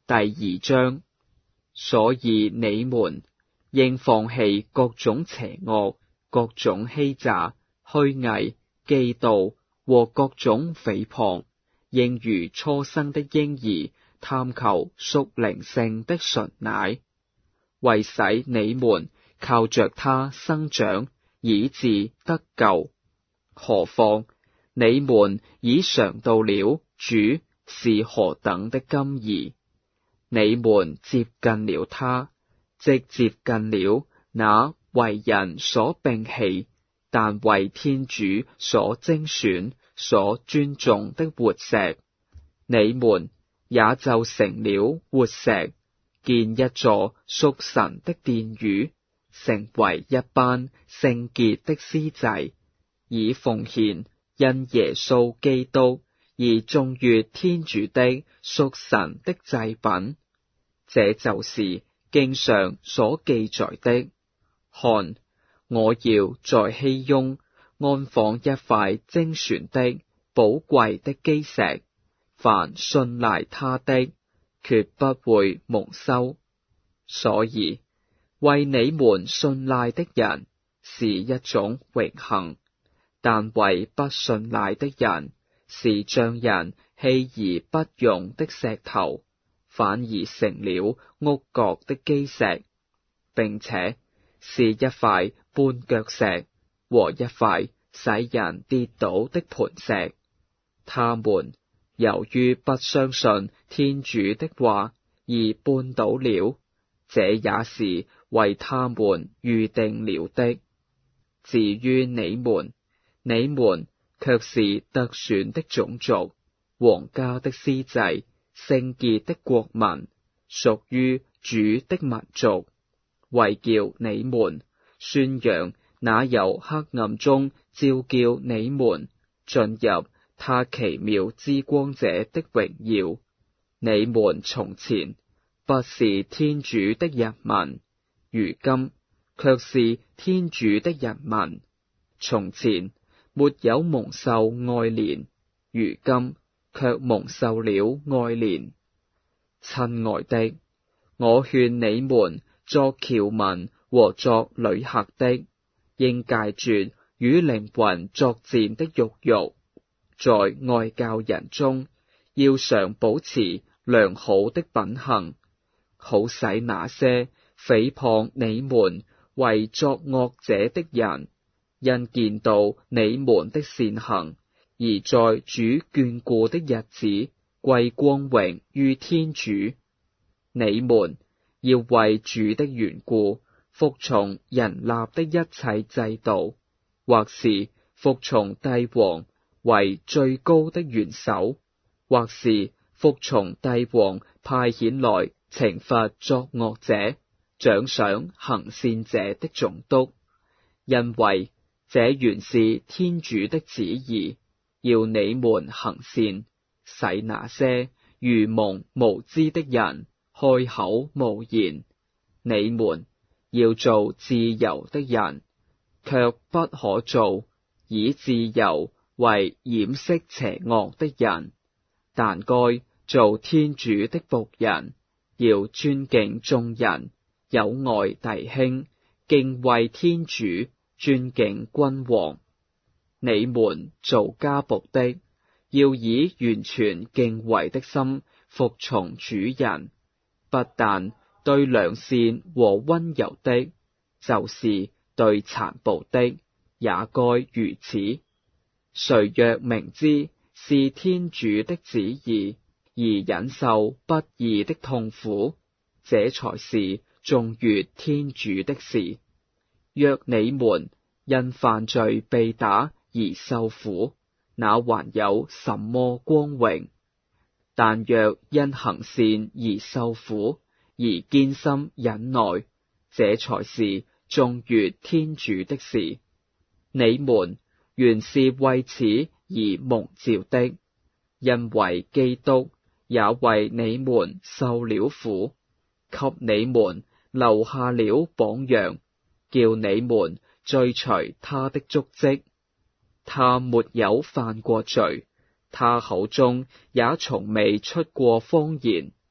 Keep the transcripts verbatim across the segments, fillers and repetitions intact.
第二章。所以你們應放棄各種邪惡、各種欺詐、虛偽、嫉妒和各種誹謗，應如初生的嬰兒，探求屬靈性的純奶，為使你們靠着它生長，以致得救。何況你們已嘗到了主是何等的甘飴，你們接近了他，即接近了那為人所摒棄，但為天主所精選、所尊重的活石。你們也就成了活石，建一座屬神的殿宇，成為一班聖潔的司祭，以奉獻因耶穌基督而頌悅天主的屬神的祭品。這就是經上所記載的：看，我要在熙雍安放一塊精選的寶貴的基石，凡信賴他的，決不會蒙羞。所以為你們信賴的人是一種榮幸，但為不信賴的人是將人棄而不用的石頭，反而成了屋角的基石，並且是一塊絆腳石和一塊使人跌倒的磐石。他們由於不相信天主的話而絆倒了，這也是為他們預定了的。至於你們，你們卻是特選的種族，皇家的司祭，聖潔的國民，屬於主的民族，為叫你們宣揚那由黑暗中召叫你們進入他奇妙之光者的榮耀。你們從前不是天主的人民，如今卻是天主的人民；從前沒有蒙受愛憐，如今卻蒙受了愛憐。親愛的，我勸你們作僑民和作旅客的，應戒絕與靈魂作戰的肉慾，在外教人中要常保持良好的品行，好使那些誹謗你們為作惡者的人，因見到你們的善行，而在主眷顧的日子歸光榮於天主。你們要為主的緣故服從人立的一切制度，或是服從帝王為最高的元首，或是服從帝王派遣來懲罰作惡者、獎賞行善者的總督，因為這原是天主的旨意，要你們行善，使那些愚蒙無知的人開口無言。你們要做自由的人，卻不可做以自由為掩飾邪惡的人，但該做天主的僕人，要尊敬眾人，友愛弟兄，敬畏天主，尊敬君王。你們做家僕的，要以完全敬畏的心服從主人，不但對良善和溫柔的，就是對殘暴的，也該如此。誰若明知是天主的旨意，而忍受不義的痛苦，這才是頌悅天主的事。若你們因犯罪被打而受苦，那還有什麼光榮？但若因行善而受苦，而堅心忍耐，這才是頌悅天主的事。你們原是為此而蒙召的，因為基督也為你們受了苦，給你們留下了榜樣，叫你們追隨他的足跡。他沒有犯過罪，他口中也從未出過謊言。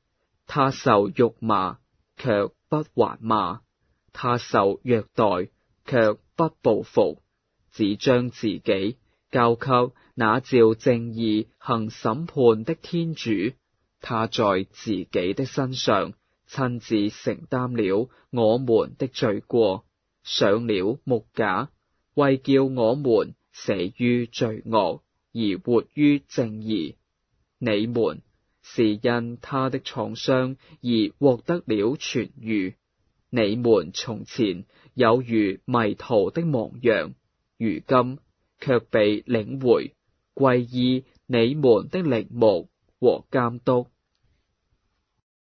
他受辱罵，卻不還罵；他受虐待，卻不報復，只將自己交給那照正義行審判的天主。他在自己的身上親自承擔了我們的罪過，上了木架，為叫我們死於罪惡而活於正義。你們是因他的創傷而獲得了痊癒。你們從前有如迷途的亡羊，如今卻被領回，歸依你們的靈牧和監督。